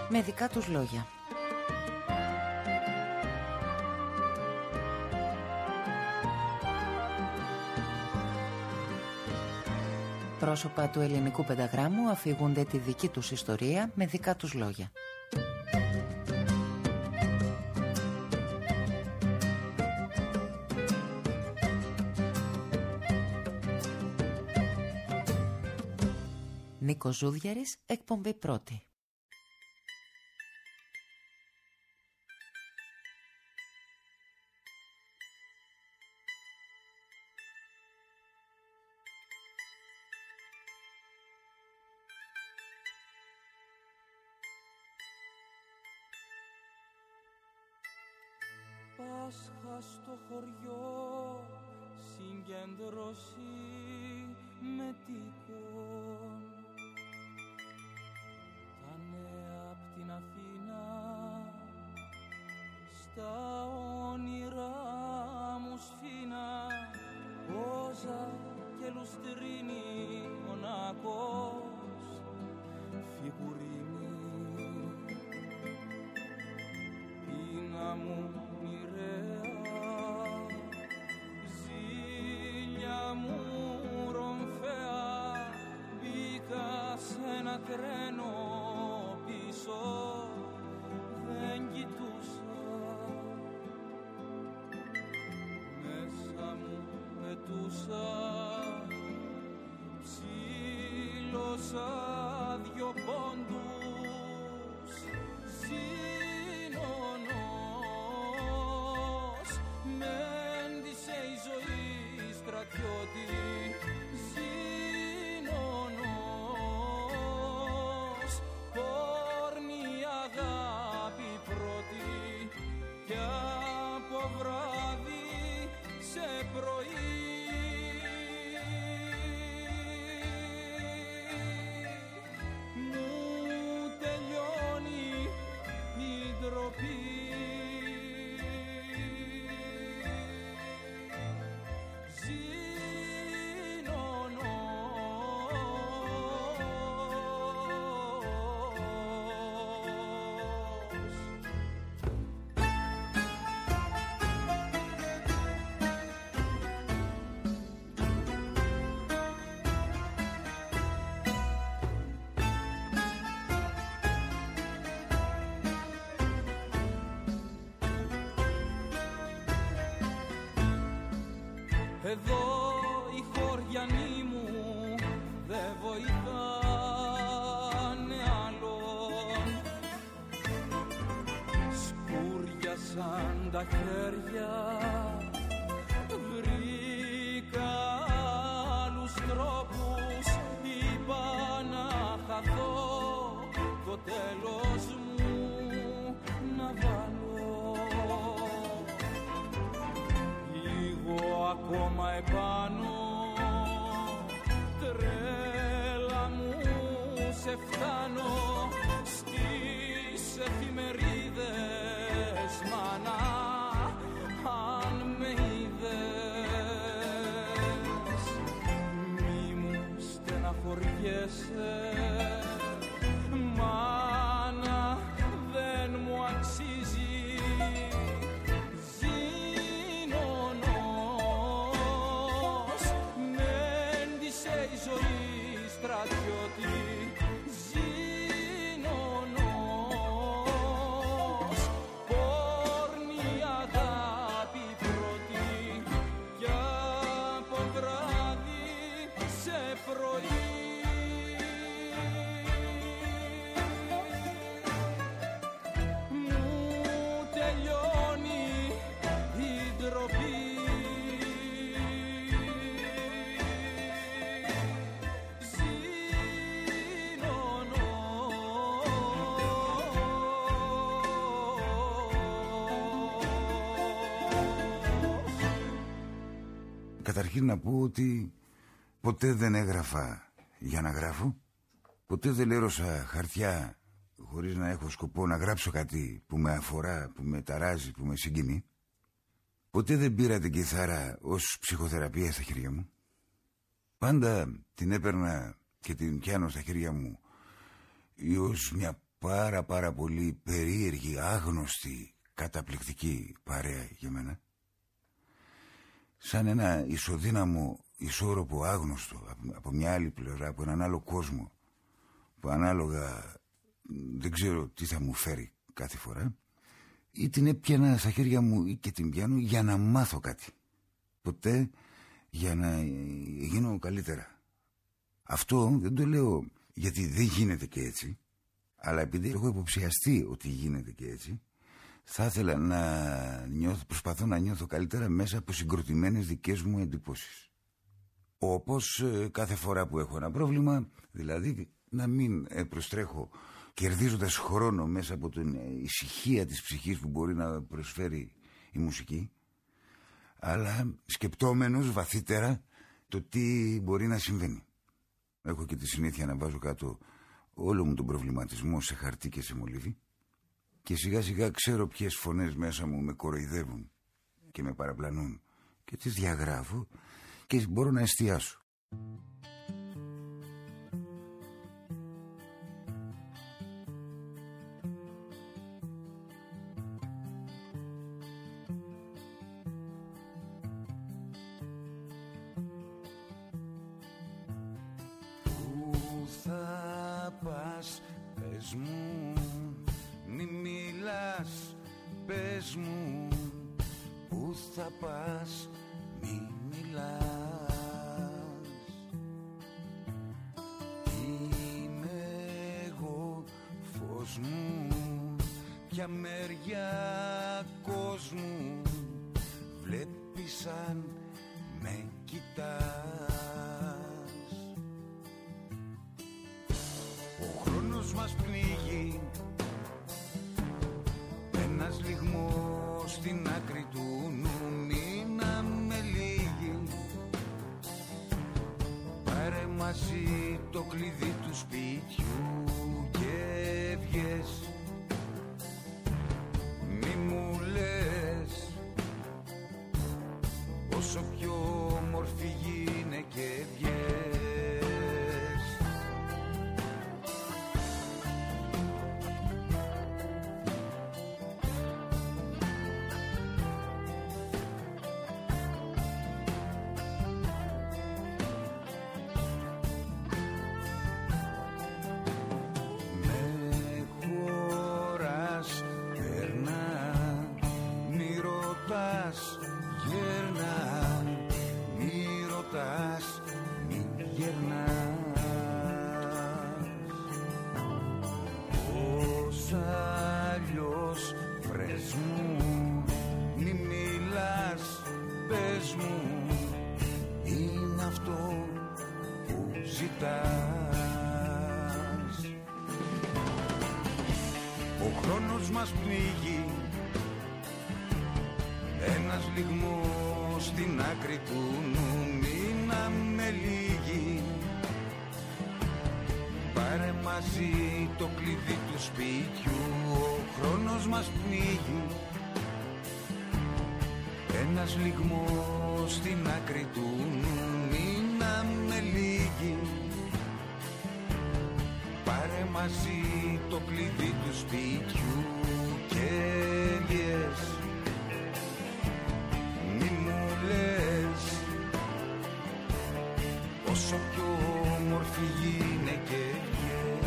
με δικά τους λόγια. Πρόσωπα του ελληνικού πενταγράμμου αφηγούνται τη δική τους ιστορία με δικά τους λόγια. Νίκος Ζούδιαρης, εκπομπή πρώτη. Πάσχα στο χωριό, συγκέντρωση μετικών. Τα νέα απ' την Αθήνα, στα όνειρά μου σφίνα. Πόζα και λουστρίνη, μονακός, φιγουρίνη. Πείνα μου μοιραία, ζήλια μου ρομφαία. Μπήκα σ' ένα τρένο πίσω, δεν κοιτούσα. Μέσα μου πετούσα, ψήλωσα 2 πόντους. Ζήνωνος, μ' έντυσε η ζωή στρατιώτη. Ζήνωνος, πόρνη αγάπη πρώτη, κι από βράδυ σε πρωί. Μου τελειώνει η ντροπή. Εδώ οι χωριανοί μου δεν βοηθάνε άλλον. Σκούριασαν τα χέρια, βρήκα άλλους τρόπους. Είπα να χαθώ, το τέλος μου να βάλω. Λίγο ακόμα επάνω, τρέλα μου σε φτάνω. Στις εφημερίδες, μάνα, αν με είδες. Μη μου στεναχωριέσαι, μάνα, δεν μου αξίζει. Στρατιώτη, ζήνωνος, πόρνη αγάπη πρώτη, κι από βράδυ σε πρωί. Μου τελειώνει η ντροπή. Καταρχήν να πω ότι ποτέ δεν έγραφα για να γράφω. Ποτέ δεν λέρωσα χαρτιά χωρίς να έχω σκοπό να γράψω κάτι που με αφορά, που με ταράζει, που με συγκινεί. Ποτέ δεν πήρα την κιθάρα ως ψυχοθεραπεία στα χέρια μου. Πάντα την έπαιρνα και την πιάνω στα χέρια μου ή ως μια πάρα πολύ περίεργη, άγνωστη, καταπληκτική παρέα για μένα. Σαν ένα ισοδύναμο, ισόρροπο, άγνωστο από μια άλλη πλευρά, από έναν άλλο κόσμο, που ανάλογα δεν ξέρω τι θα μου φέρει κάθε φορά, ή την έπιανα στα χέρια μου ή και την πιάνω για να μάθω κάτι. Ποτέ για να γίνω καλύτερα. Αυτό δεν το λέω γιατί δεν γίνεται και έτσι, αλλά επειδή έχω υποψιαστεί ότι γίνεται και έτσι, θα ήθελα να προσπαθώ να νιώθω καλύτερα μέσα από συγκροτημένες δικές μου εντυπώσεις. Όπως κάθε φορά που έχω ένα πρόβλημα, δηλαδή να μην προστρέχω κερδίζοντας χρόνο μέσα από την ησυχία της ψυχής που μπορεί να προσφέρει η μουσική, αλλά σκεπτόμενος βαθύτερα το τι μπορεί να συμβαίνει. Έχω και τη συνήθεια να βάζω κάτω όλο μου τον προβληματισμό σε χαρτί και σε μολύβι και σιγά σιγά ξέρω ποιες φωνές μέσα μου με κοροϊδεύουν και με παραπλανούν και τις διαγράφω και μπορώ να εστιάσω. Πες μου, μη μιλάς, πες μου, πού θα πας, μη μιλάς. Είμαι εγώ, φως μου, ποια μεριά κόσμου βλέπεις αν με κοιτάς. Μας πνίγει ένας λιγμός στην άκρη του νου, μήνα με λίγη. Πάρε μαζί το κλειδί του σπιτιού και βγες. Μη μου λες όσο πιο όμορφη γίνε και βγες. Ο χρόνος μας πνίγει ένας λιγμός στην άκρη του νου, μήνα με λίγη. Πάρε μαζί το κλειδί του σπιτιού. Ο χρόνος μας πνίγει ένας λιγμός στην άκρη του νου, μήνα με λίγη. Πάρε μαζί το κλειδί του σπιτιού και βγες. Μη μου λες όσο πιο όμορφη γίνε και βγες.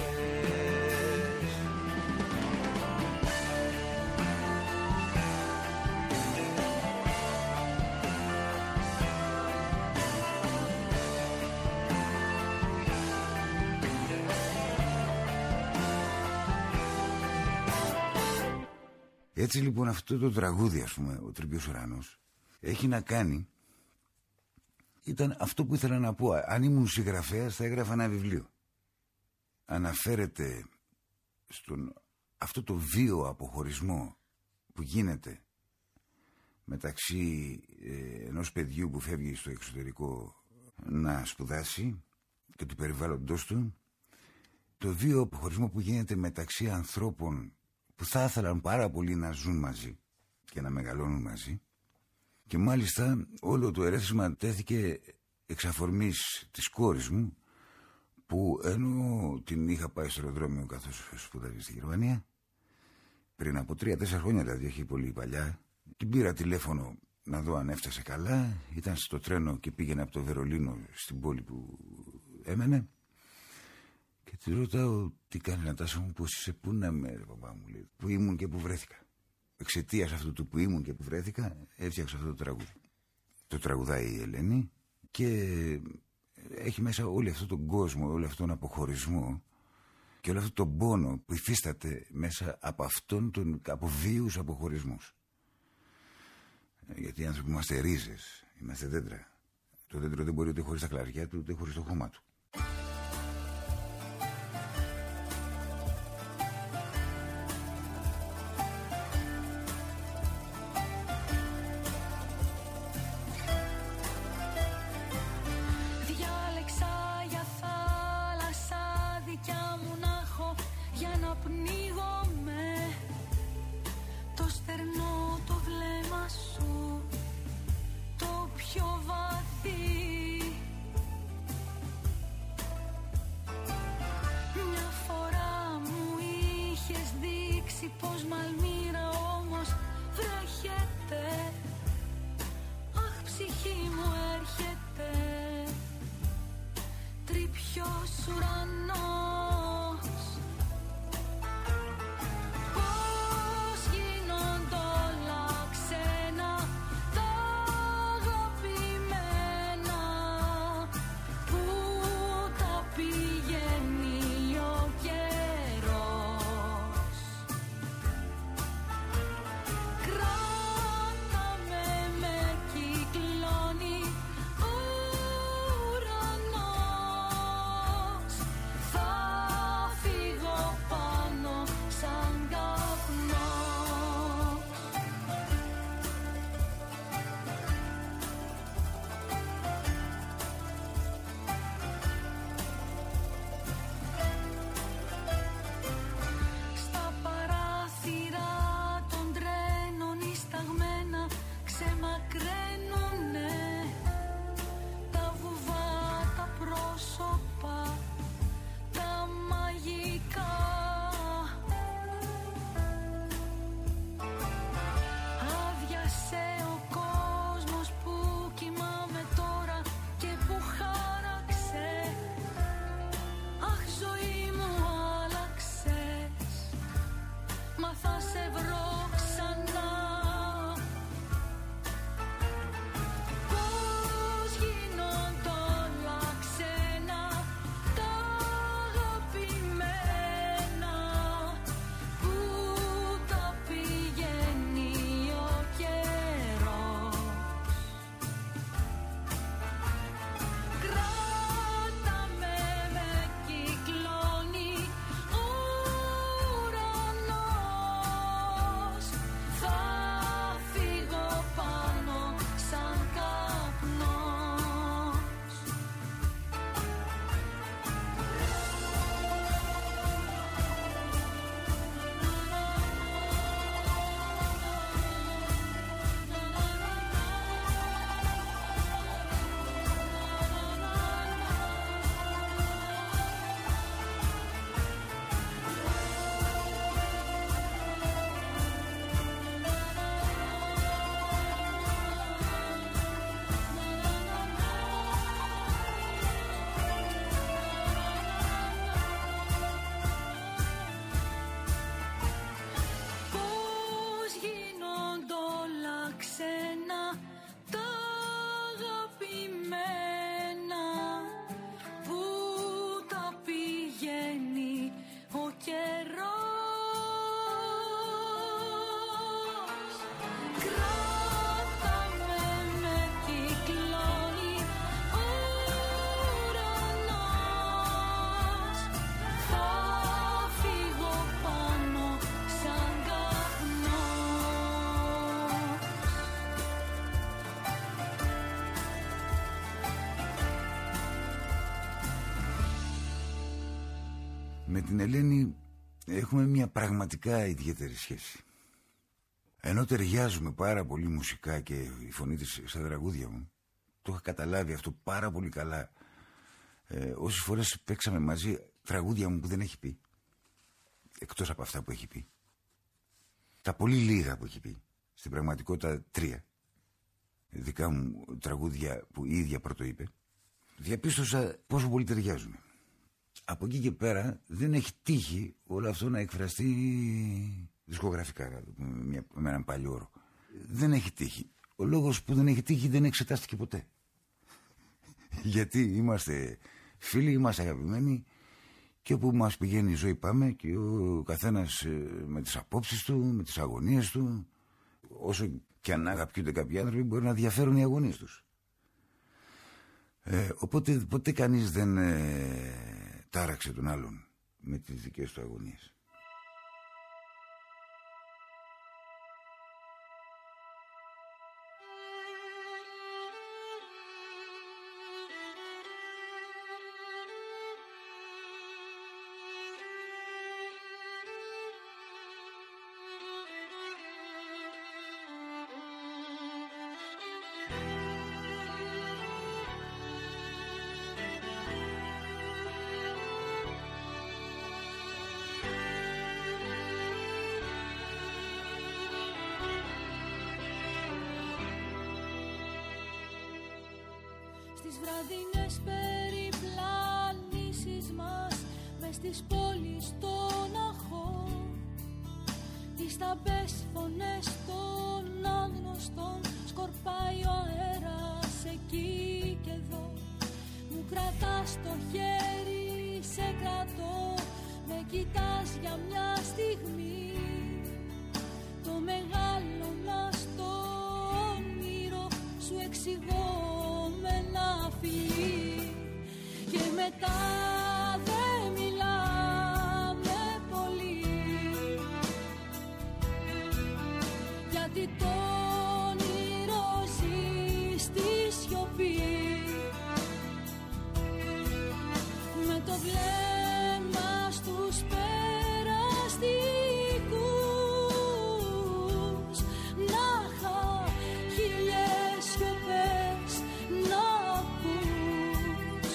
Έτσι λοιπόν αυτό το τραγούδι, ας πούμε, ο Τρυπιός Ουρανός, έχει να κάνει, ήταν αυτό που ήθελα να πω. Αν ήμουν συγγραφέας θα έγραφα ένα βιβλίο. Αναφέρεται στον αυτό το βίο αποχωρισμό που γίνεται μεταξύ ενός παιδιού που φεύγει στο εξωτερικό να σπουδάσει και του περιβάλλοντος του, το βίο αποχωρισμό που γίνεται μεταξύ ανθρώπων που θα ήθελαν πάρα πολύ να ζουν μαζί και να μεγαλώνουν μαζί, και μάλιστα όλο το ερέθισμα τέθηκε εξ αφορμής της κόρης μου, που ενώ την είχα πάει στο αεροδρόμιο καθώς σπούδαζε στη Γερμανία, πριν από 3-4 χρόνια, δηλαδή όχι πολύ παλιά, την πήρα τηλέφωνο να δω αν έφτασε καλά. Ήταν στο τρένο και πήγαινε από το Βερολίνο στην πόλη που έμενε. Και τη ρωτάω, τι κάνει Νατάσα μου, πώς είσαι, πού να με, ρε παπά μου, λέει, που ήμουν και που βρέθηκα. Εξαιτίας αυτού του που ήμουν και που βρέθηκα, έφτιαξα αυτό το τραγούδι. Το τραγουδάει η Ελένη και έχει μέσα όλο αυτόν τον κόσμο, όλο αυτόν τον αποχωρισμό και όλο αυτόν τον πόνο που υφίσταται μέσα από αυτόν τον, από βίους αποχωρισμούς. Γιατί οι άνθρωποι είμαστε ρίζες, είμαστε δέντρα. Το δέντρο δεν μπορεί ούτε χωρίς τα κλαριά του, ούτε χωρίς το χώμα του. Πως Μαλμύρα όμως βρέχεται. Αχ, ψυχή μου έρχεται. Τρυπιος ουρανός. Πώς γίνονται όλα ξένα, τα αγαπημένα, που τα πηγαίνει ο καιρός. Κράταμε, με κυκλώνει ο ουρανός. Θα φύγω πάνω σαν καπνός. Στα παράθυρα των τρένων οι σταγμένα ξεμακραίνουνε τα βουβά, τα πρόσωπα, τα μαγικά. Άδειασε ο κόσμος που κοιμάμαι τώρα και που χάραξε. Αχ, ζωή μου άλλαξες, μα θα σε βρω ξανά. Πώς γίνονται όλα ξένα, τα αγαπημένα, που τα πηγαίνει ο καιρός. Κράταμε, με κυκλώνει ο ουρανός. Θα φύγω πάνω σαν καπνός. Πώς γίνονται όλα ξένα, τα αγαπημένα, που τα πηγαίνει ο καιρός. Κράταμε, με κυκλώνει ο ουρανός. Θα φύγω πάνω σαν καπνός. Με την Ελένη έχουμε μια πραγματικά ιδιαίτερη σχέση. Ενώ ταιριάζουμε πάρα πολύ μουσικά και η φωνή της στα τραγούδια μου, το είχα καταλάβει αυτό πάρα πολύ καλά Όσες φορές παίξαμε μαζί τραγούδια μου που δεν έχει πει, εκτός από αυτά που έχει πει, τα πολύ λίγα που έχει πει, στην πραγματικότητα 3 δικά μου τραγούδια που η ίδια πρωτοείπε, διαπίστωσα πόσο πολύ ταιριάζουν. Από εκεί και πέρα δεν έχει τύχει όλο αυτό να εκφραστεί δισκογραφικά, με έναν παλιό όρο. Δεν έχει τύχει. Ο λόγος που δεν έχει τύχει δεν εξετάστηκε ποτέ. Γιατί είμαστε φίλοι, είμαστε αγαπημένοι και όπου μας πηγαίνει η ζωή πάμε, και ο καθένας με τις απόψεις του, με τις αγωνίες του. Όσο και αν αγαπιούνται κάποιοι άνθρωποι, μπορεί να διαφέρουν οι αγωνίες τους. Οπότε ποτέ κανείς δεν τάραξε τον άλλον με τις δικές του αγωνίες. Στις βραδινές περιπλανήσεις μας, μες στις πόλεις των αχών, τις ταμπές φωνές των άγνωστων, σκορπάει ο αέρας εκεί και εδώ. Μου κρατάς το χέρι, σε κρατώ, με κοιτάς για μια στιγμή. Το μεγάλο μας το όνειρο σου εξηγώ με ένα φιλί. Και μετά δεν μιλάμε πολύ, γιατί το όνειρο ζει στη σιωπή. Με το βλέμμα στους περαστικούς, να είχα χίλιες σιωπές να ακούς.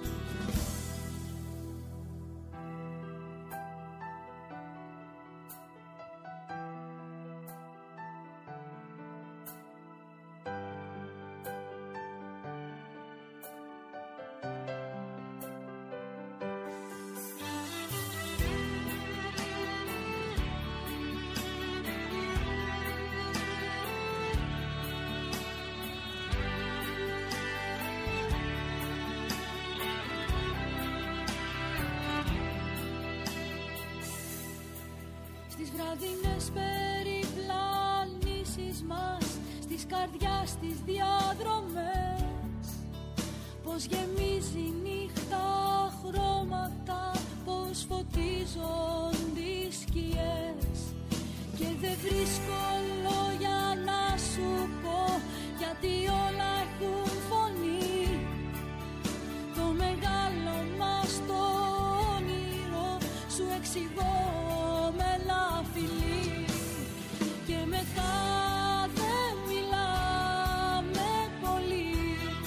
Στις βραδινές περιπλανήσεις μας, στις καρδιάς τις διαδρομές, πως γεμίζει η νύχτα χρώματα, πως φωτίζονται οι σκιές. Και δεν βρίσκω λόγια να σου πω, γιατί όλα έχουν φωνή. Το μεγάλο μας το όνειρο σου εξηγώ με ένα φιλί. Και μετά δεν μιλάμε πολύ,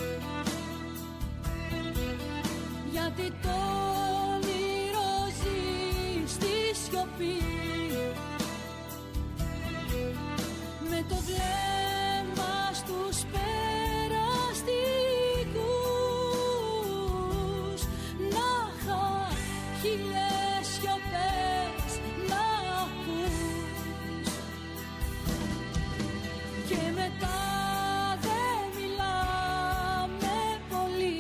γιατί το όνειρο ζει στη σιωπή. Με το βλέμμα στους περαστικούς, να είχα χίλιες σιωπές να ακούς. Και μετά δεν μιλάμε πολύ,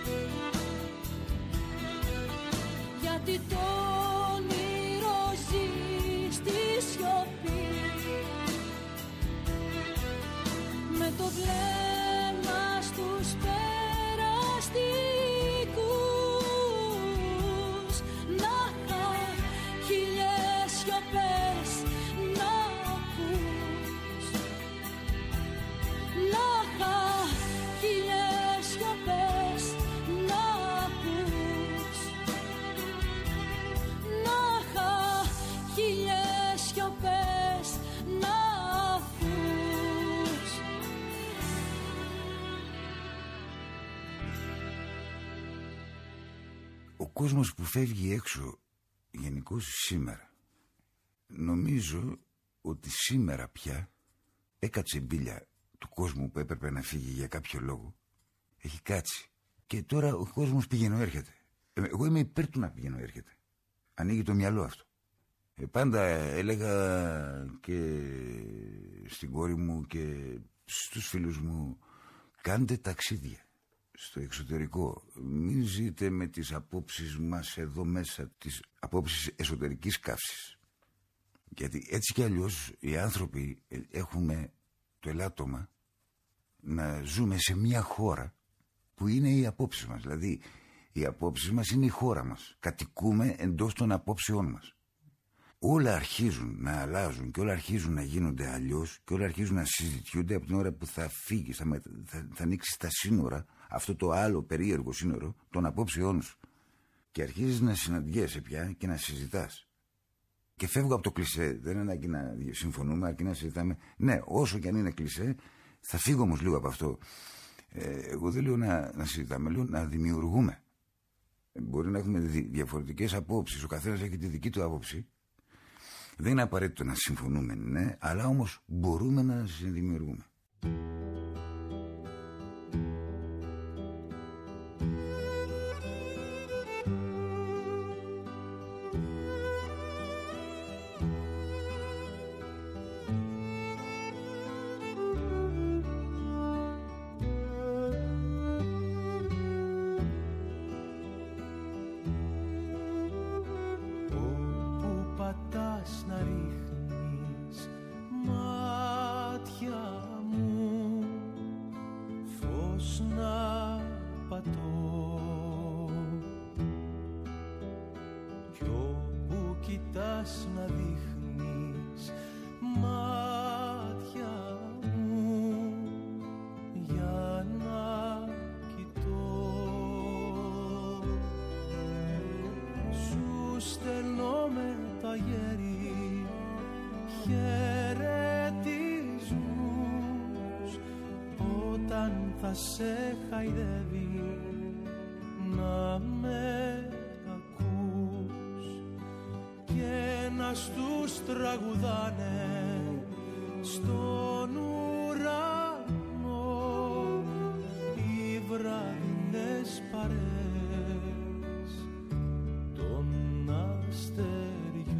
γιατί το όνειρο ζει στη σιωπή. Με το βλέμμα στους περαστικούς, να είχα χίλιες σιωπές να ακούς. Να είχα χίλιες σιωπές να ακούς. Να είχα χίλιες σιωπές να ακούς. κόσμος που φεύγει έξω γενικώς σήμερα, νομίζω ότι σήμερα πια έκατσε μπίλια του κόσμου που έπρεπε να φύγει για κάποιο λόγο, έχει κάτσει. Και τώρα ο κόσμος πηγαίνω έρχεται. Εγώ είμαι υπέρ του να πηγαίνω έρχεται. Ανοίγει το μυαλό αυτό. Πάντα έλεγα και στην κόρη μου και στους φίλους μου, κάντε ταξίδια στο εξωτερικό. Μην ζείτε με τις απόψεις μας εδώ μέσα, τις απόψεις εσωτερικής καύσης. Γιατί έτσι κι αλλιώς οι άνθρωποι έχουμε το ελάττωμα να ζούμε σε μια χώρα που είναι οι απόψεις μας. Δηλαδή οι απόψεις μας είναι η χώρα μας. Κατοικούμε εντός των απόψεών μας. Όλα αρχίζουν να αλλάζουν και όλα αρχίζουν να γίνονται αλλιώς και όλα αρχίζουν να συζητιούνται από την ώρα που θα φύγεις, θα ανοίξεις τα σύνορα, αυτό το άλλο περίεργο σύνορο των απόψεών σου. Και αρχίζεις να συναντιέσαι πια και να συζητάς. Και φεύγω από το κλισέ, δεν είναι ανάγκη να συμφωνούμε, αρκεί να συζητάμε. Ναι, όσο και αν είναι κλισέ, θα φύγω όμως λίγο από αυτό. Εγώ δεν λέω να συζητάμε, λέω να δημιουργούμε. Μπορεί να έχουμε διαφορετικές απόψεις, ο καθένας έχει τη δική του άποψη. Δεν είναι απαραίτητο να συμφωνούμε, ναι, αλλά όμως μπορούμε να συνδημιουργούμε. Να δείχνεις μάτια μου για να κοιτώ. Σου στέλνω με τα γέρι χαιρετισμούς όταν θα σε χαϊδεύει να με να στους τραγουδάνε στον ουρανό οι βραδινές παρέες των αστεριών.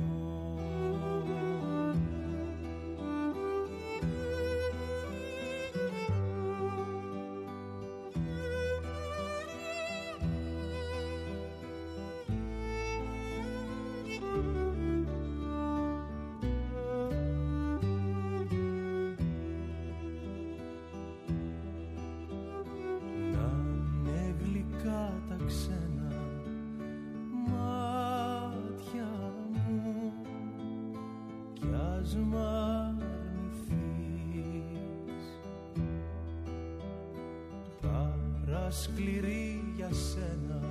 Σκληρή για σένα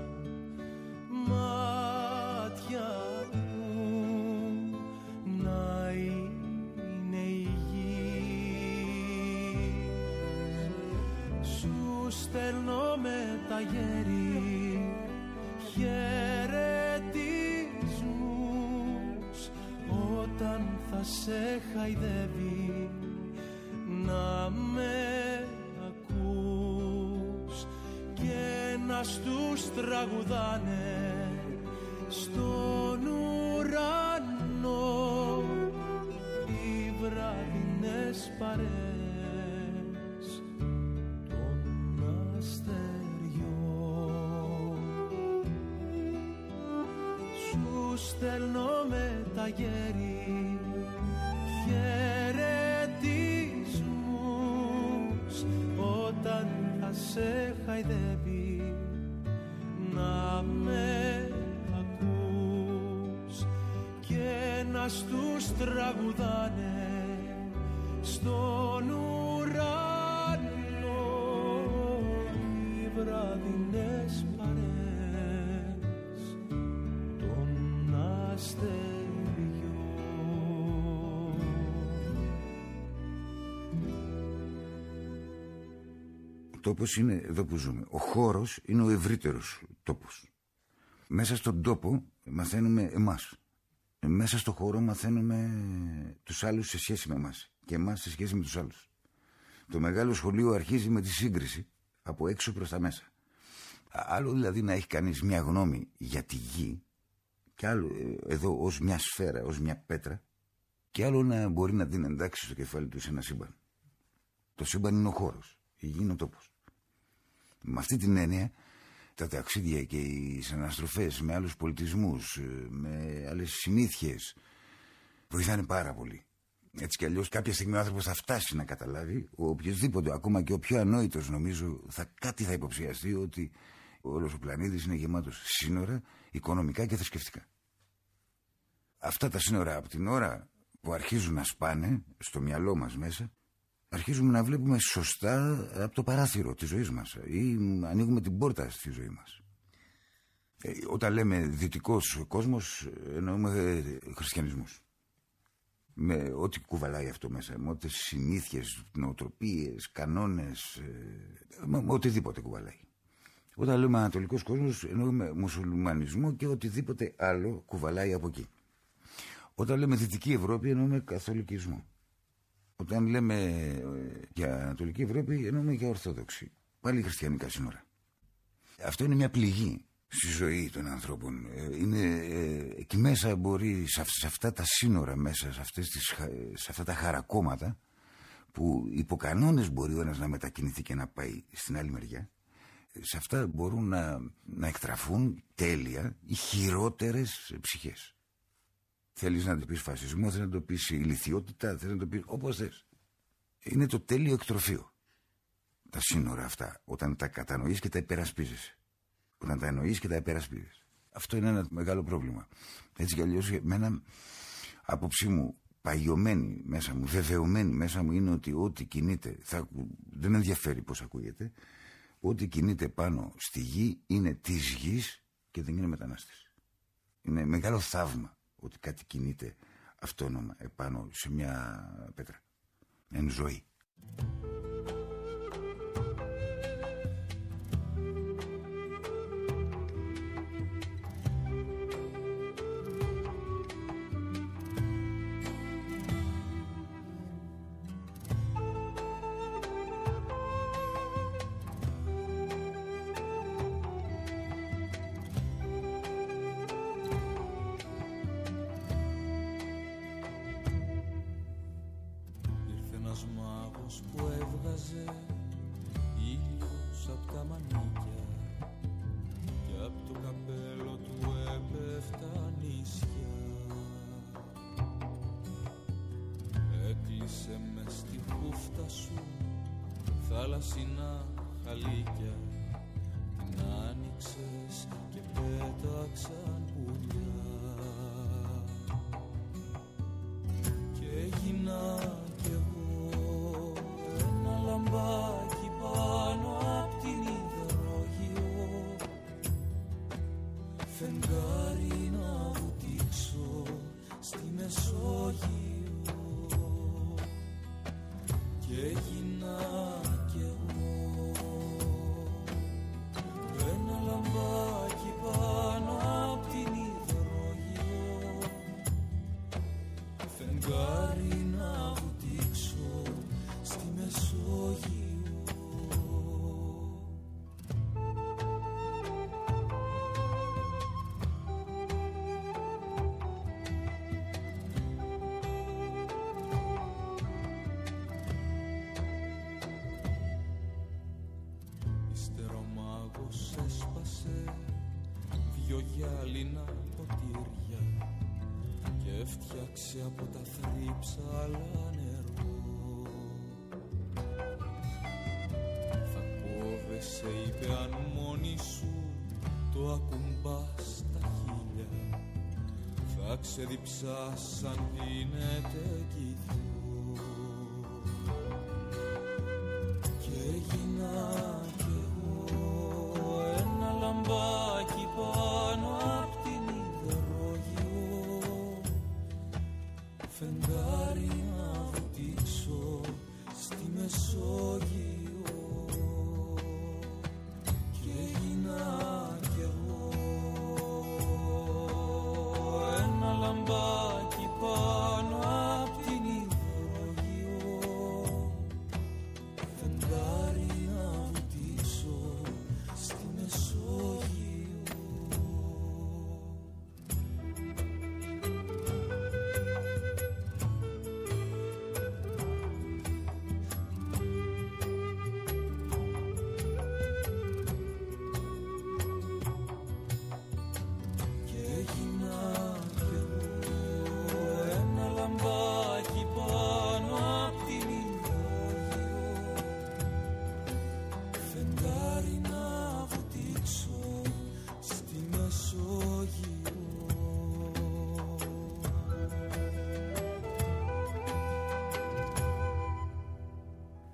μάτια μου να είναι υγιής. Σου στέλνω με τα γέρι χαιρετισμούς όταν θα σε χαϊδεύει να με να στους τραγουδάνε στον ουρανό οι βραδινές παρέες των αστεριών. Σου στέλνω με τα γέρι χαιρετισμούς όταν θα σε χαϊδεύει να με ακούς και να στους τραγουδάνε στον ουρανό οι βραδινές παρέες των αστεριών. Ο τόπος είναι εδώ που ζούμε. Ο χώρος είναι ο ευρύτερος τόπος. Μέσα στον τόπο μαθαίνουμε εμάς. Μέσα στον χώρο μαθαίνουμε τους άλλους σε σχέση με εμάς και εμάς σε σχέση με τους άλλους. Το μεγάλο σχολείο αρχίζει με τη σύγκριση από έξω προς τα μέσα. Άλλο δηλαδή να έχει κανείς μια γνώμη για τη γη και άλλο εδώ ως μια σφαίρα, ως μια πέτρα, και άλλο να μπορεί να την εντάξει στο κεφάλι του σε ένα σύμπαν. Το σύμπαν είναι ο χώρος, η γη είναι ο τόπος. Με αυτή την έννοια τα ταξίδια και οι συναναστροφές με άλλους πολιτισμούς, με άλλες συνήθειες βοηθάνε πάρα πολύ. Έτσι κι αλλιώς κάποια στιγμή ο άνθρωπος θα φτάσει να καταλάβει, ο οποιοσδήποτε, ακόμα και ο πιο ανόητος νομίζω, κάτι θα υποψιαστεί ότι όλος ο πλανήτης είναι γεμάτος σύνορα, οικονομικά και θρησκευτικά. Αυτά τα σύνορα από την ώρα που αρχίζουν να σπάνε στο μυαλό μας μέσα, αρχίζουμε να βλέπουμε σωστά από το παράθυρο της ζωής μας ή ανοίγουμε την πόρτα στη ζωή μας. Όταν λέμε δυτικός κόσμος εννοούμε χριστιανισμούς. Με ό,τι κουβαλάει αυτό μέσα, με ό,τι συνήθειες, νοοτροπίες, κανόνες, με οτιδήποτε κουβαλάει. Όταν λέμε ανατολικός κόσμος εννοούμε μουσουλμανισμό και οτιδήποτε άλλο κουβαλάει από εκεί. Όταν λέμε Δυτική Ευρώπη εννοούμε καθολικισμό. Όταν λέμε για Ανατολική Ευρώπη εννοούμε για Ορθόδοξη. Πάλι χριστιανικά σύνορα. Αυτό είναι μια πληγή στη ζωή των ανθρώπων. Εκεί μέσα μπορεί, σε αυτά τα σύνορα μέσα, σε αυτά τα χαρακόμματα, που υπό κανόνες μπορεί ο ένας να μετακινηθεί και να πάει στην άλλη μεριά, σε αυτά μπορούν να εκτραφούν τέλεια οι χειρότερες ψυχές. Θέλεις να το πεις φασισμό, θέλεις να το πεις ηλιθιότητα, θέλεις να το πεις όπως θες. Είναι το τέλειο εκτροφείο. Τα σύνορα αυτά, όταν τα κατανοείς και τα υπερασπίζεσαι. Όταν τα εννοείς και τα υπερασπίζεσαι. Αυτό είναι ένα μεγάλο πρόβλημα. Έτσι κι αλλιώς, με ένα άποψή μου παγιωμένη μέσα μου, βεβαιωμένη μέσα μου, είναι ότι ό,τι κινείται, δεν ενδιαφέρει πώς ακούγεται, ό,τι κινείται πάνω στη γη είναι της γης και δεν είναι μετανάστης. Είναι μεγάλο θαύμα ότι κάτι κινείται αυτόνομα επάνω σε μια πέτρα. Εν ζωή. Που έβγαζε ήλιος απ' τα μανίκια και απ' το καπέλο του έπεφτα νησιά. Έκλεισε μες στη χούφτα σου θάλασσινα χαλίκια, την άνοιξες και πέταξαν πουλιά και έγινα κι εγώ λαμπάκι πάνω απ' την υδρόγειο, φεγγάρι να βουτήξω στη Μεσόγειο και έγινα κι εγώ ένα λαμπάκι πάνω απ' την υδρόγειο, φεγγάρι να βουτήξω στη Μεσόγειο. Υστερομάγος έσπασε δυο γυάλινα ποτήρια και έφτιαξε από τα θρύψαλα νερό. Σε είπε αν μόνη σου το ακουμπάς στα χείλια, θα ξεδιψά σαν πίνεται κι δυο. Και έγινα κι εγώ ένα λαμπάκι πάνω απ' την υδρόγειο, φεγγάρι να βουτήξω στη Μεσόγειο. Και έγινα κι εγώ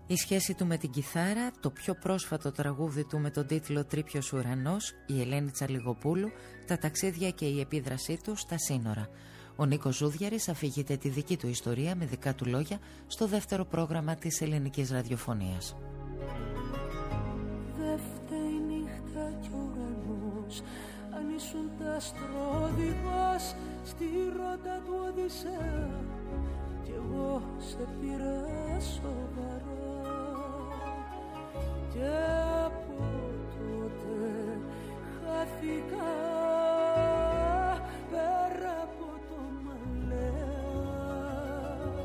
Η σχέση του με την κιθάρα, το πιο πρόσφατο τραγούδι του με τον τίτλο «Τρίπιος ουρανός», η Ελένη Τσαλιγοπούλου, τα ταξίδια και η επίδρασή του στα σύνορα. Ο Νίκος Ζούδιαρης αφηγείται τη δική του ιστορία με δικά του λόγια στο δεύτερο πρόγραμμα της ελληνικής ραδιοφωνίας. Δε φταίει νύχτα κι ο ουρανός, αν ήσουν τ' αστρόδικος στη ρότα του Οδυσσέα, κι εγώ σε πήρα σοβαρά. Και από τότε χάθηκα πέρα από το Μαλέα.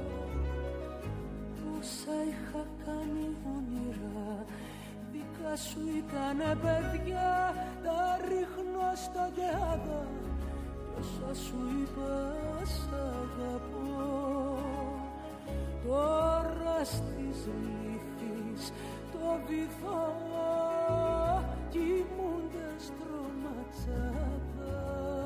Όσα είχα κάνει όνειρα δικά σου ήτανε παιδιά, τα ρίχνω στο γεάδα κι όσα σου είπα σ' αγαπώ. Τώρα στις λύθεις το βυθό κοιμούνται στρωματσάδα.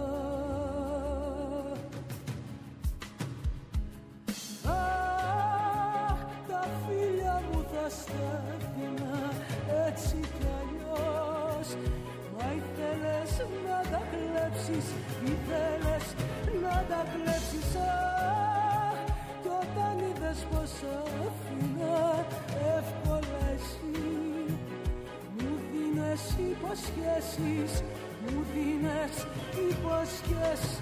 Αχ, τα φίλια μου θα στάθινα έτσι κι αλλιώς, μα ήθελες να τα κλέψεις, ήθελες να τα κλέψεις. Αχ, κι όταν είδες πως αφήνα εύκολα εσύ, μου δίνες υποσχέσεις, μου δίνες υποσχέσεις.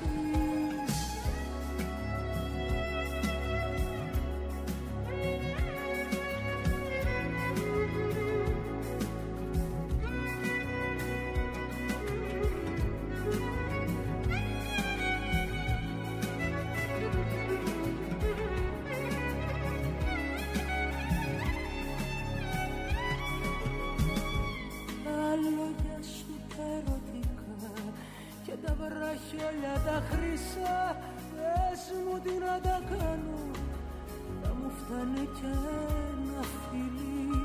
Χιόλια τα χρυσά, πες μου τι να τα κάνω, θα μου φτάνε κι ένα φιλί.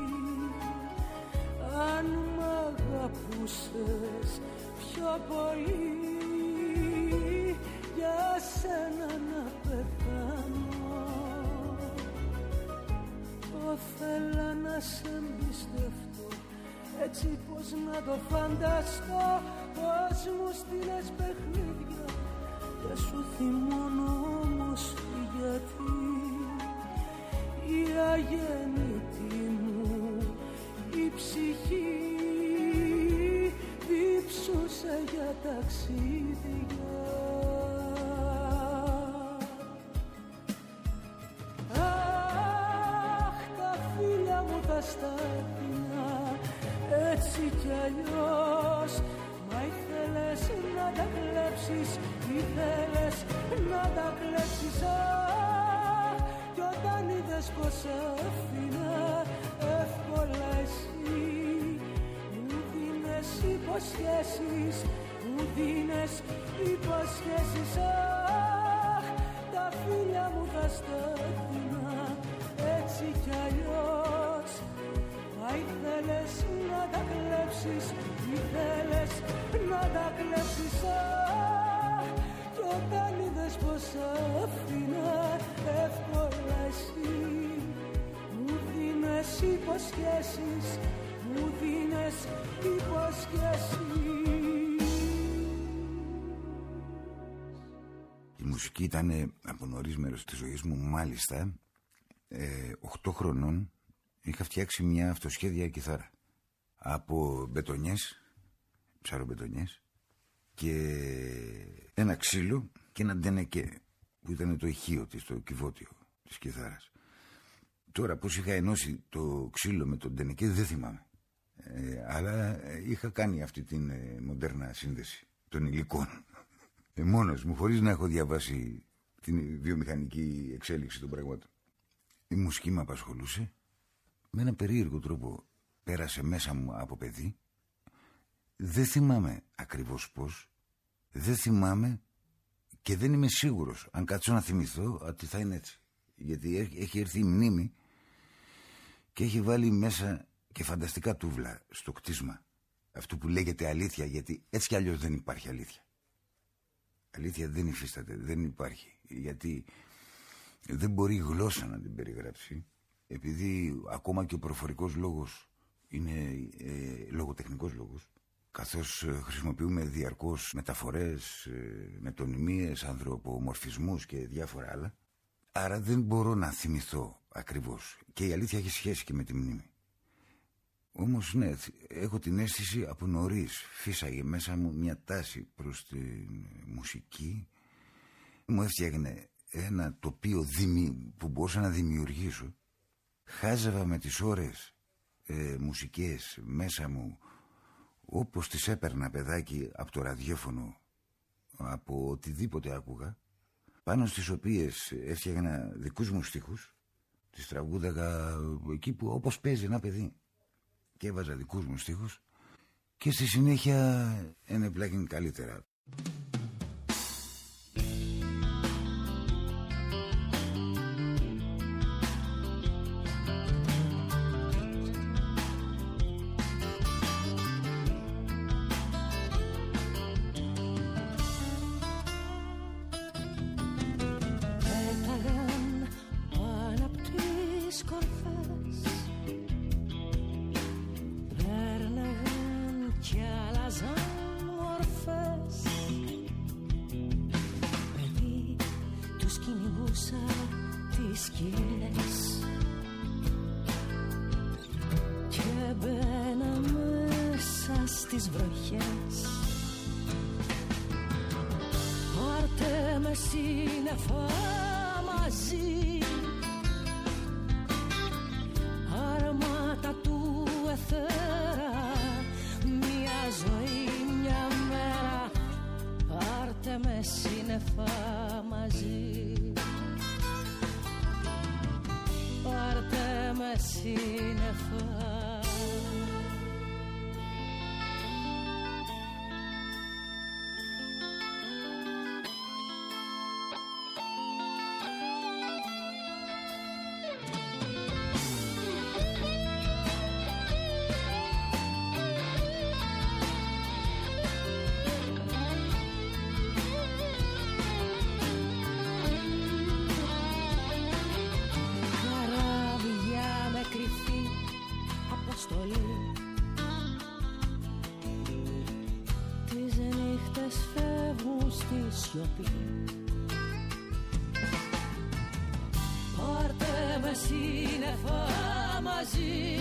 Αν μ' αγαπούσες πιο πολύ, για σένα να πεθάνω. Όθελα να σε εμπιστευτώ, έτσι πως να το φανταστώ, πως μου στείλες παιχνίδια και σου θυμώνω όμως γιατί η αγέννητη μου η ψυχή διψούσε για ταξίδια. Αχ, τα φίλια μου τα στάθινα έτσι κι αλλιώς, μα ήθελες να τα κλέψεις, ήθελες να τα κλέψεις. Αχ, κι όταν είδες πως αφήνα εύκολα εσύ, μου δίνες υποσχέσεις, μου δίνες υποσχέσεις. Αχ, τα φίλια μου τα στάθινα έτσι κι αλλιώς, μα ήθελες να τα κλέψεις, ήθελες να τα κλέψεις. Αχ, κι όταν είδες πως αφήνα εύκολα εσύ, μου δίνες υποσχέσεις, μου δίνες υποσχέσεις. Η μουσική ήταν από νωρίς μέρος της ζωής μου. Μάλιστα 8 χρονών είχα φτιάξει μια αυτοσχέδια κιθάρα από μπετονιές, ψαρομπετονιές και ένα ξύλο και ένα ντενεκέ που ήταν το ηχείο της, το κυβότιο της κιθάρας. Τώρα πως είχα ενώσει το ξύλο με τον ντενεκέ δεν θυμάμαι, αλλά είχα κάνει αυτή την μοντέρνα σύνδεση των υλικών μόνος μου, χωρίς να έχω διαβάσει την βιομηχανική εξέλιξη των πραγμάτων. Η μουσική με απασχολούσε, με έναν περίεργο τρόπο πέρασε μέσα μου από παιδί. Δεν θυμάμαι ακριβώς πώς, δεν θυμάμαι και δεν είμαι σίγουρος αν κάτσω να θυμηθώ ότι θα είναι έτσι, γιατί έχει έρθει η μνήμη και έχει βάλει μέσα και φανταστικά τούβλα στο κτίσμα αυτού που λέγεται αλήθεια, γιατί έτσι κι αλλιώς δεν υπάρχει αλήθεια. Αλήθεια δεν υφίσταται, δεν υπάρχει, γιατί δεν μπορεί η γλώσσα να την περιγράψει επειδή ακόμα και ο προφορικός λόγος είναι λογοτεχνικός λόγος, καθώς χρησιμοποιούμε διαρκώς μεταφορές, μετωνυμίες, ανθρωπομορφισμούς και διάφορα άλλα, άρα δεν μπορώ να θυμηθώ ακριβώς. Και η αλήθεια έχει σχέση και με τη μνήμη. Όμως ναι, έχω την αίσθηση από νωρίς φύσαγε μέσα μου μια τάση προς τη μουσική. Μου έφτιαγνε ένα τοπίο που μπορούσα να δημιουργήσω. Χάζευα με τις ώρες μουσικές μέσα μου, όπως τις έπαιρνα παιδάκι από το ραδιόφωνο, από οτιδήποτε άκουγα, πάνω στις οποίες έφτιαγνα δικούς μου στίχους. Τις τραγούδαγα εκεί που όπως παίζει ένα παιδί, και έβαζα δικούς μου στίχους και στη συνέχεια ενεπλάκην καλύτερα. τις σκηνές και μπαίνα μέσα στις βροχές. Πάρτε με σύννεφα μαζί, αρμάτα του εθέρα, μια ζωή, μια μέρα. Πάρτε με σύννεφα μαζί, πάρτε με σύννεφα. Τις νύχτες φεύγουν στη σιωπή. Πάρτε με σύννεφα μαζί,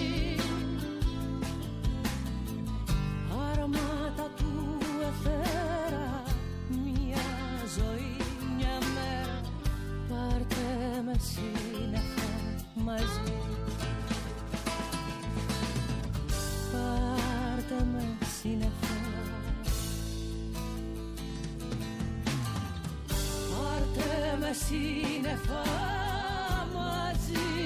αρμάτα του εθέρα, μια ζωή, μια μέρα. Πάρτε με σύννεφα μαζί, πάρτε με σύννεφα. Πάρτε με σύννεφα μαζί,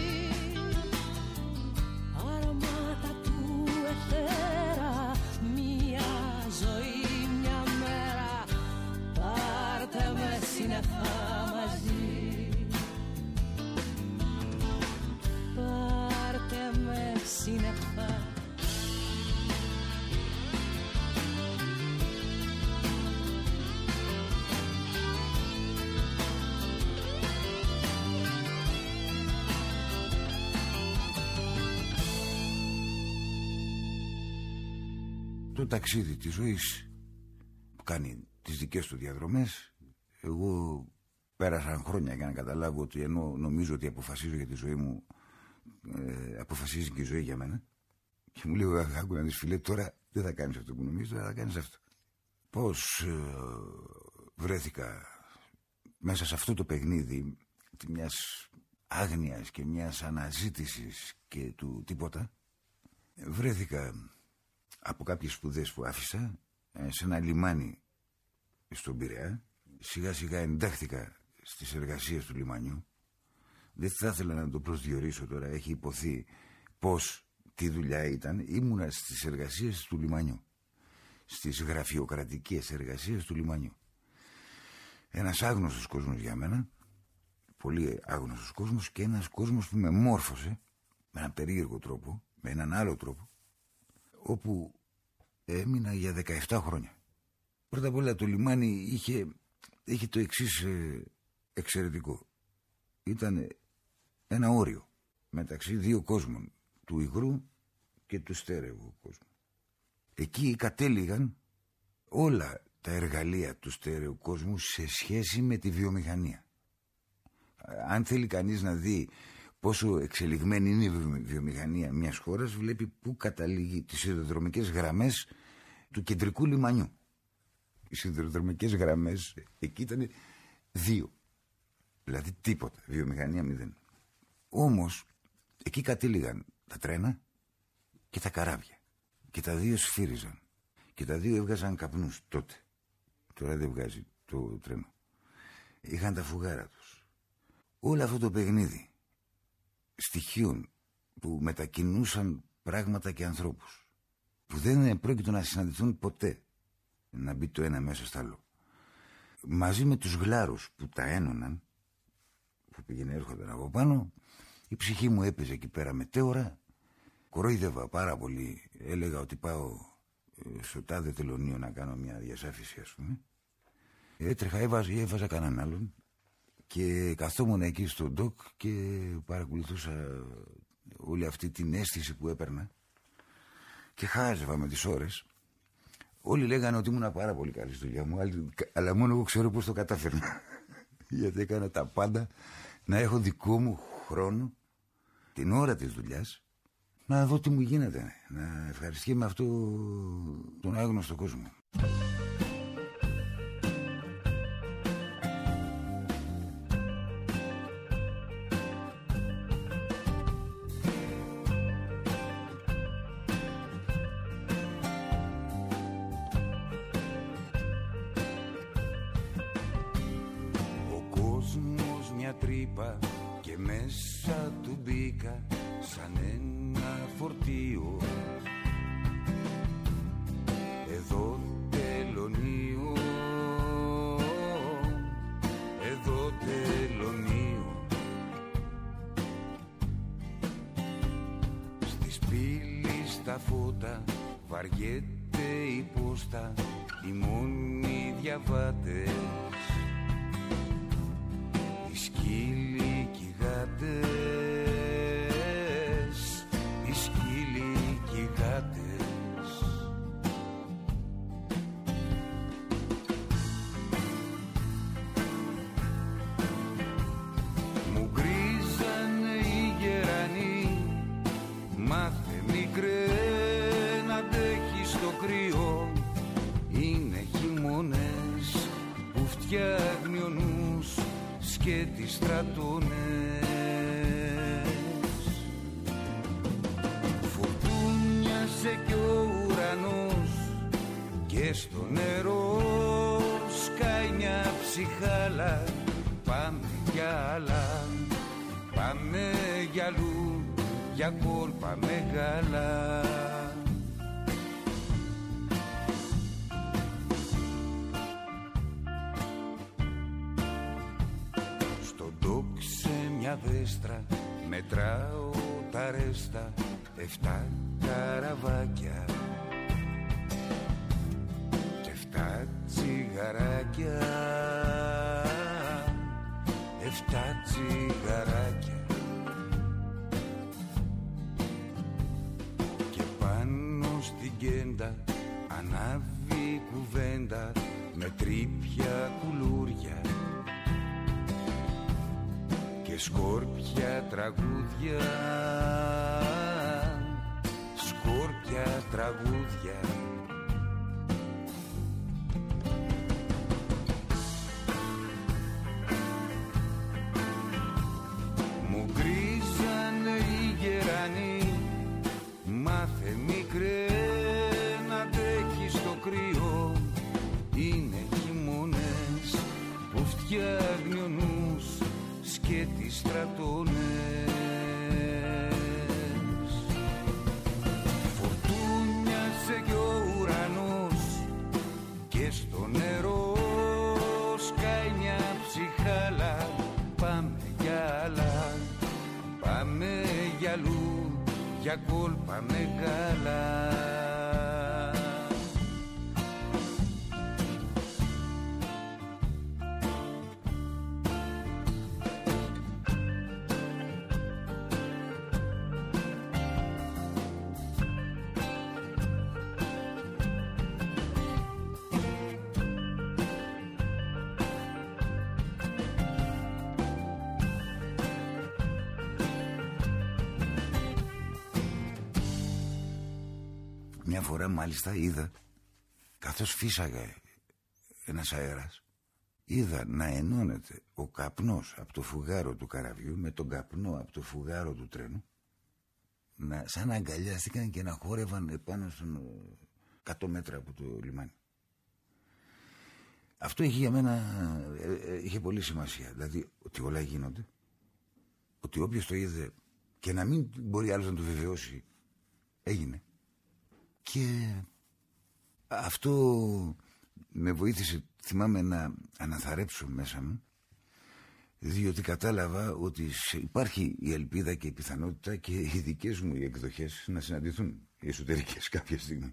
αρμάτα του εθέρα, μια ζωή, μια μέρα. Πάρτε με σύννεφα μαζί, πάρτε με σύννεφα. Το ταξίδι της ζωής που κάνει τις δικές του διαδρομές. Εγώ πέρασαν χρόνια για να καταλάβω ότι ενώ νομίζω ότι αποφασίζω για τη ζωή μου, αποφασίζει και η ζωή για μένα. Και μου λέει, άκου να δεις φίλε, τώρα δεν θα κάνεις αυτό που νομίζεις, τώρα θα κάνεις αυτό. Πώς βρέθηκα μέσα σε αυτό το παιχνίδι μιας άγνοιας και μιας αναζήτησης και του τίποτα. Βρέθηκα από κάποιες σπουδές που άφησα σε ένα λιμάνι στον Πειραιά. Σιγά σιγά εντάχθηκα στις εργασίες του λιμανιού. Δεν θα ήθελα να το προσδιορίσω τώρα, έχει υποθεί πως, τι δουλειά ήταν. Ήμουνα στις εργασίες του λιμανιού, στις γραφειοκρατικές εργασίες του λιμανιού. Ένας άγνωστος κόσμος για μένα, πολύ άγνωστος κόσμος, και ένας κόσμος που με μόρφωσε με έναν περίεργο τρόπο, με έναν άλλο τρόπο, όπου έμεινα για 17 χρόνια. Πρώτα απ' όλα το λιμάνι είχε το εξής εξαιρετικό. Ήταν ένα όριο. μεταξύ δύο κόσμων, του υγρού και του στέρεου κόσμου. Εκεί κατέληγαν όλα τα εργαλεία του στέρεου κόσμου σε σχέση με τη βιομηχανία. Αν θέλει κανείς να δει πόσο εξελιγμένη είναι η βιομηχανία μιας χώρας, βλέπει πού καταλήγει τις σιδηροδρομικές γραμμές του κεντρικού λιμανιού. Οι σιδηροδρομικές γραμμές εκεί ήταν 2. Δηλαδή τίποτα, βιομηχανία 0. Όμως εκεί κατέληγαν τα τρένα και τα καράβια. Και τα δύο σφύριζαν. Και τα δύο έβγαζαν καπνούς τότε. Τώρα δεν βγάζει το τρένο. Είχαν τα φουγάρα τους. Όλο αυτό το παιχνίδι στοιχείων που μετακινούσαν πράγματα και ανθρώπους, που δεν πρόκειτο να συναντηθούν ποτέ, να μπει το ένα μέσα στο άλλο, μαζί με τους γλάρους που τα ένωναν, που πήγαινε έρχονταν από πάνω, η ψυχή μου έπαιζε εκεί πέρα μετέωρα. Κορόιδευα πάρα πολύ. Έλεγα ότι πάω στο τάδε τελωνείο να κάνω μια διασάφηση, ας πούμε. Έτρεχα, έβαζα κανέναν άλλον και καθόμουν εκεί στο ντοκ και παρακολουθούσα όλη αυτή την αίσθηση που έπαιρνα και χάζευα με τις ώρες. Όλοι λέγανε ότι ήμουν πάρα πολύ καλή στη δουλειά μου, αλλά μόνο εγώ ξέρω πώς το κατάφερνα. Γιατί έκανα τα πάντα να έχω δικό μου χρόνο την ώρα της δουλειάς, να δω τι μου γίνεται, να ευχαριστώ με αυτό τον άγνωστο κόσμο. Ο κόσμος μια τρύπα και μέσα του μπήκα σαν ένα φορτίο. Εδώ τελωνίο, εδώ τελωνίο. Στις πύλης τα φώτα βαριέται η πόστα, οι μόνοι διαβάτες, οι σκύλοι κι οι γάτες, οι σκύλοι κι οι γάτες. Μου γκρίζανε οι γερανοί, μάθε μικρέ να αντέχεις το κρύο. Είναι χειμώνες που φτιάχνει ο νους και τις στρατώνες. Φουρτούνιασε κι ο ουρανός και στο νερό σκάει μια ψυχάλα. Πάμε για άλλα, πάμε για αλλού, για κόλπα μεγάλα. Δέστρα μετράω τα ρέστα, 7 καραβάκια και 7 τσιγαράκια, 7 τσιγαράκια. Και πάνω στην κέντα ανάβει κουβέντα με τρίπια κουλούρια και σκόρπια τραγούδια, σκόρπια τραγούδια. Μου γκρίζανε οι γερανοί, μάθε μικρέ να αντέχεις το κρύο. Είναι χειμώνες που φτιάχνει ο νους και τις στρατώνες. Φορτούνιασε κι ο ουρανός και στο νερό σκάει μια ψυχάλα. Πάμε για άλλα, πάμε για αλλού, για κόλπα μεγάλα. Μια φορά μάλιστα είδα, καθώς φύσαγε ένας αέρας, είδα να ενώνεται ο καπνός από το φουγάρο του καραβιού με τον καπνό από το φουγάρο του τρένου, σαν να αγκαλιάστηκαν και να χόρευαν επάνω στον 100 μέτρα από το λιμάνι. Αυτό είχε για μένα είχε πολύ σημασία. Δηλαδή ότι όλα γίνονται, ότι όποιος το είδε και να μην μπορεί άλλος να το βεβαιώσει, έγινε. Και αυτό με βοήθησε, θυμάμαι, να αναθαρέψω μέσα μου, διότι κατάλαβα ότι υπάρχει η ελπίδα και η πιθανότητα και οι δικές μου οι εκδοχές να συναντηθούν, οι εσωτερικές, κάποια στιγμή.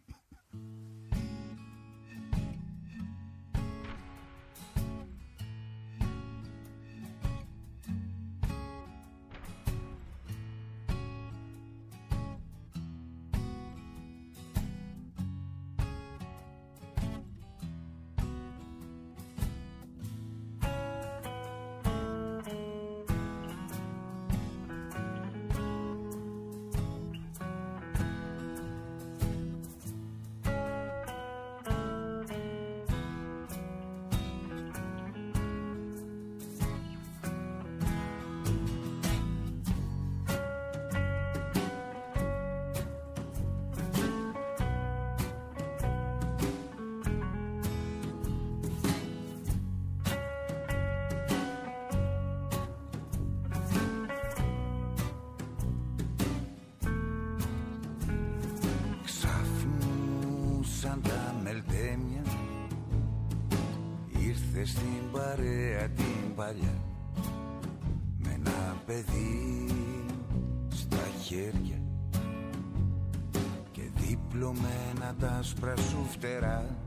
Στην παρέα την παλιά, με ένα παιδί στα χέρια και δίπλωμένα τα άσπρα σου φτερά.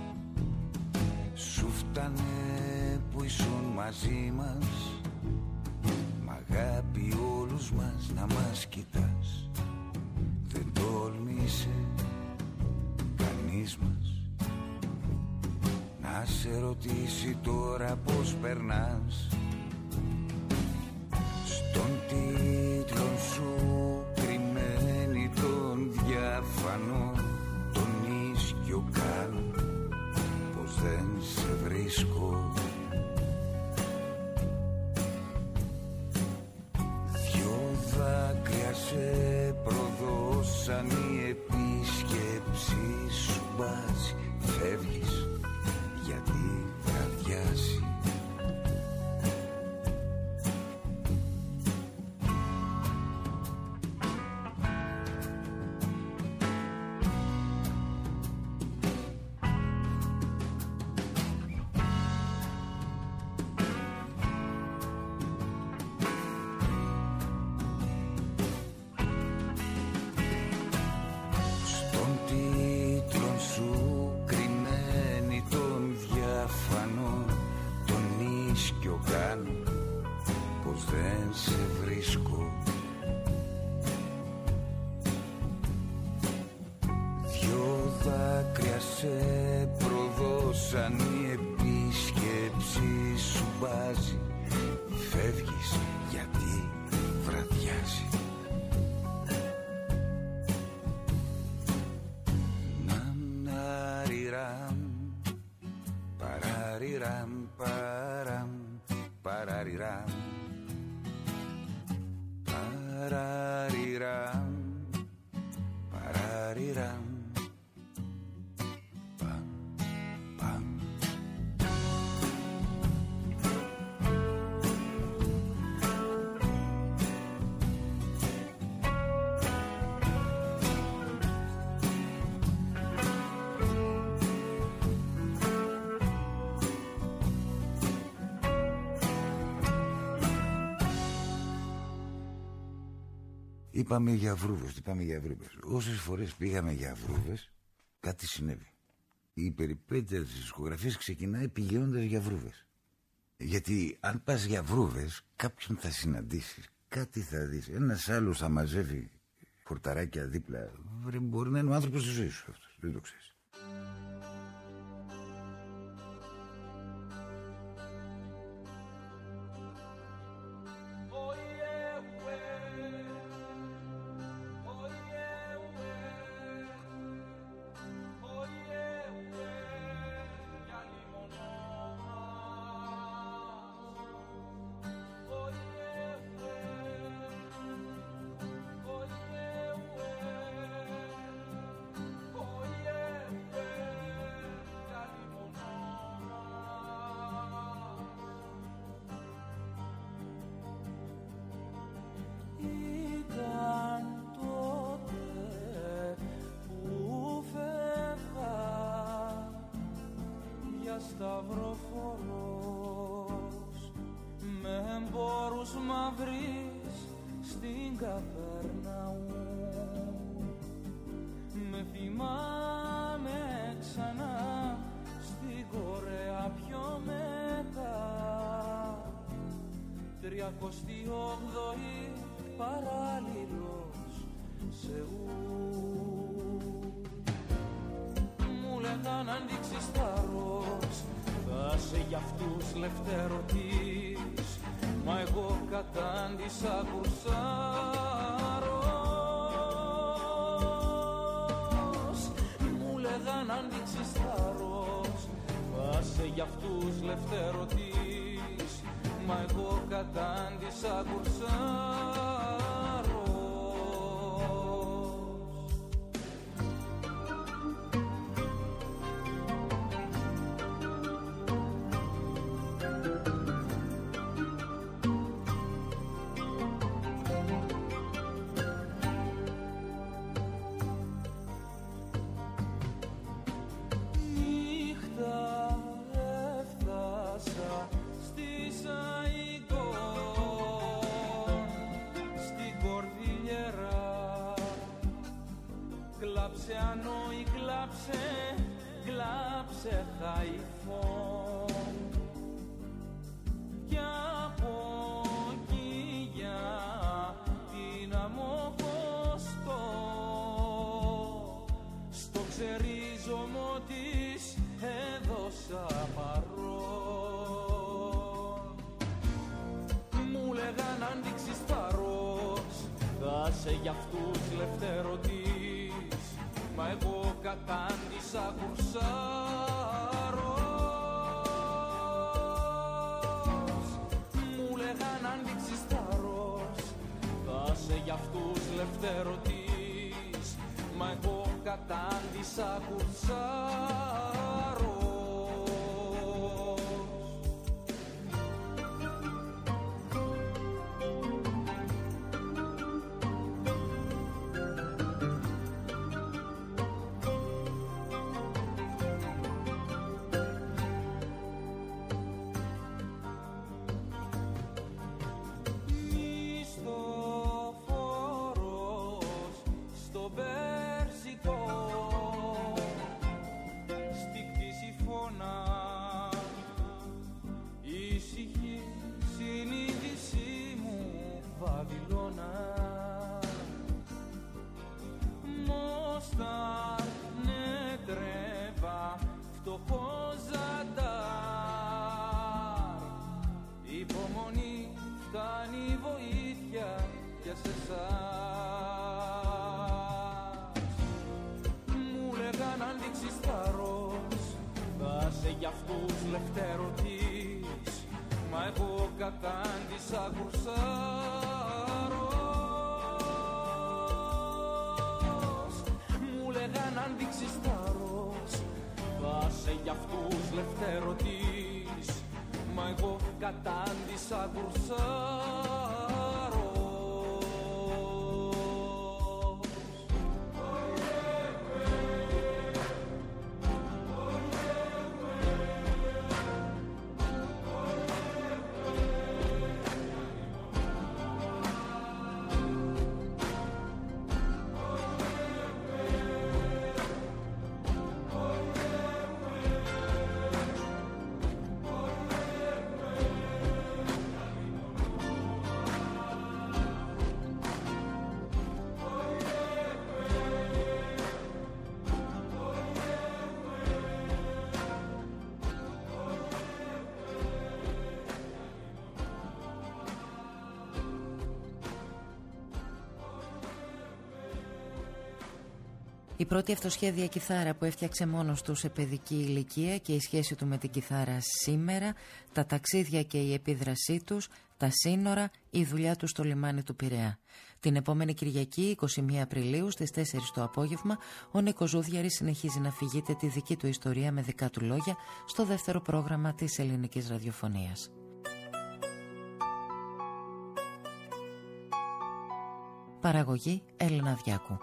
Σου φτάνε που ήσουν μαζί μας, μ' αγάπη όλους μας να μας κοιτάς. Δεν τόλμησε κανείς μας να σε ρωτήσει τώρα πώς περνάς. Στον τίτλο σου κρυμμένη τον διάφανο, τον ίσκιο κάνω, πως δεν σε βρίσκω. Δυο δάκρυα σε προδώσαν, η επίσκεψη σου μπάζει. Φεύγεις γιατί βραδιάζει. Είπαμε για βρούβες, όσες φορές πήγαμε για βρούβες, κάτι συνέβη. Η περιπέτεια της δισκογραφίας ξεκινάει πηγαίνοντας για βρούβες. Γιατί αν πας για βρούβες, κάποιον θα συναντήσεις, κάτι θα δεις. Ένας άλλος θα μαζεύει χορταράκια δίπλα. Μπορεί να είναι ο άνθρωπος της ζωής σου αυτός, δεν το ξέρεις. σταυροφορός με εμπόρους μαύρης στην Καπερναού. Με θυμάμαι ξανά στην Κορέα πιο μετά, 38η παράλληλος Σεούλ. Μου λέγαν αν δείξεις θάρρος θα σε για αυτούς λευτερωτής, μα εγώ κατάντησα κουρσάρος. Μου λέγαν αν δείξεις θάρρος θα σε για αυτούς λευτερωτής, μα εγώ κατάντησα κουρσάρος. Κλάψε Ανόη, κλάψε Χαϊφών, κι από εκεί για την Αμμόχωστο στο ξερίζωμο της έδωσα παρόν. Μου λέγαν αν δείξεις θάρρος θα σε για αυτούς λευτερωτής, μα εγώ κατάντησα κουρσάρος. Μου λέγαν αν δείξεις θάρρος θα σε για αυτούς λευτερωτής, μα εγώ κατάντησα κουρσάρος. Υπομονή φτάνει βοήθεια για σε εσάς. Μου λέγαν αν δείξεις θάρρος θα σε για αυτούς λευτερωτής, μα εγώ κατάντησα κουρσάρος. Μου λέγαν αν δείξεις θάρρος θα σε για αυτούς λευτερωτής, μα εγώ κατάντησα κουρσάρος. Η πρώτη αυτοσχέδια κιθάρα που έφτιαξε μόνος του σε παιδική ηλικία και η σχέση του με την κιθάρα σήμερα, τα ταξίδια και η επίδρασή τους, τα σύνορα, η δουλειά του στο λιμάνι του Πειραιά. Την επόμενη Κυριακή, 21 Απριλίου, στις 4 το απόγευμα, ο Νίκος Ζούδιαρης συνεχίζει να φυγείται τη δική του ιστορία με δικά του λόγια στο δεύτερο πρόγραμμα της ελληνικής ραδιοφωνίας. Παραγωγή Έλενα Διάκου.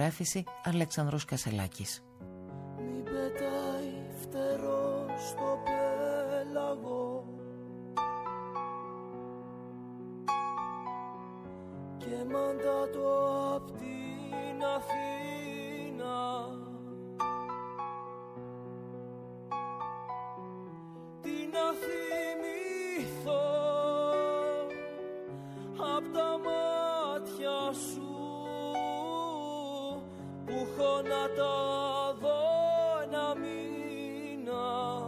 Ηχογράφηση Αλέξανδρος Κασελάκης. Μην πετάει φτερό στο εγώ και μαντάτο απ' την Αθήνα. Τι να θυμηθώ απ' τα μάτια σου που έχω να τα δω ένα μήνα.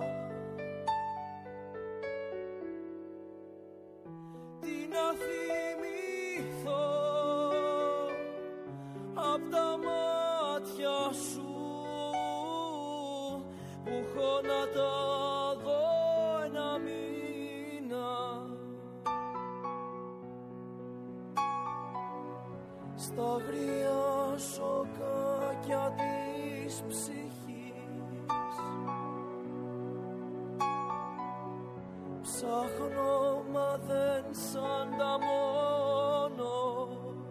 Τι να θυμηθώ απ' τα μάτια σου που έχω να τα δω ένα μήνα. Στα αγρία σοκάκια της ψυχής ψάχνω μα δεν σ' ανταμώνω.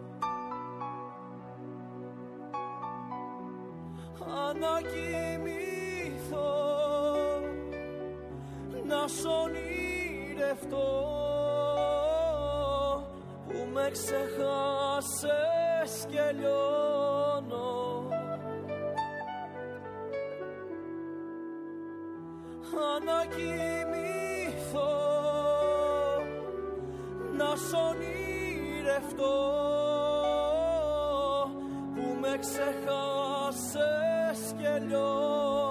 Αν κοιμηθώ να σ' ονειρευτώ που με ξεχάσες και λιώνω. Αν κοιμηθώ να σ' ονειρευτώ που με ξεχάσες και λιώνω.